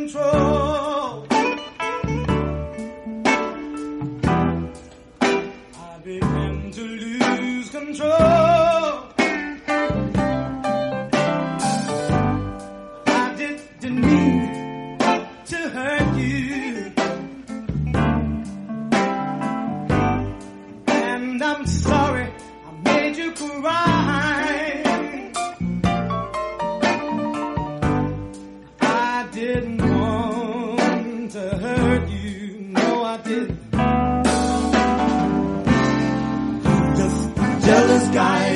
control. I began to lose control. I didn't mean to hurt you, and I'm sorry I made you cry. I didn't want to hurt you, no I didn't. I'm just a jealous guy.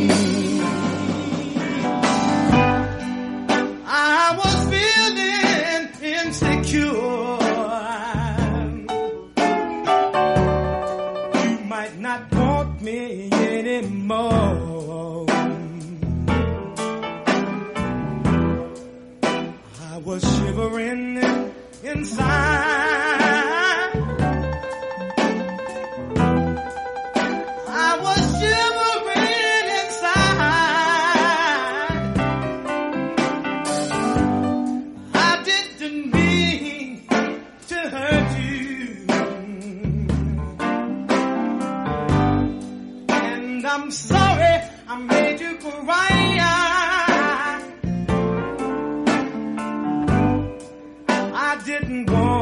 I was feeling insecure. You might not want me anymore. I was shivering inside. I was shivering inside. I didn't mean to hurt you, and I'm sorry I made you cry. I didn't want